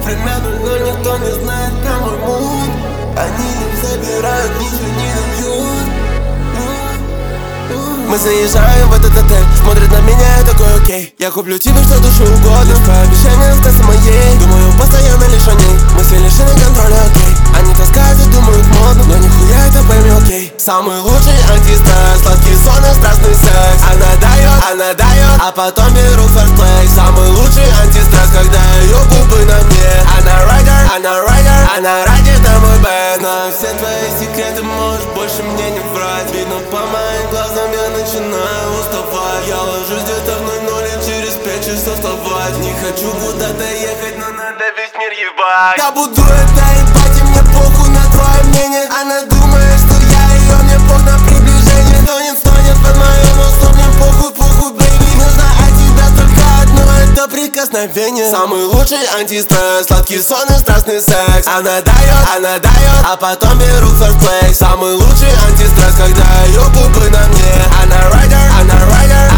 Время 00, никто не знает про мой муд. Они не забирают, ничего не дают. Мы заезжаем в этот отель, смотрит на меня, я такой окей. Я куплю тебе что душе угодно, по обещанию статься моей. Думаю постоянно лишь о ней, мы все лишены контроля, окей. Они таскают и думают модно, но нихуя это пойми, окей. Самый лучший антистресс, сладкий сон и страстный секс. Она дает, а потом беру first place. Самый лучший антистресс, когда ее губы на мне. Она радит на мой бэк. Знаю все твои секреты, можешь больше мне не врать. Видно по моим глазам, я начинаю уставать. Я ложусь где-то в 00 и через 5 часов вставать. Не хочу куда-то ехать, но надо весь мир ебать. Я буду это ебать, и мне похуй на твое мнение. Она думает, что я ее, мне пох на приближение. Стонет под моим мостом, мне похуй, бэйби. Нужно от тебя только одно, это прикосновение. Самый лучший антистресс, сладкий сон и страстный секс. Она дает, а потом беру first place. Самый лучший антистресс, когда ее губы на мне. Она райдер,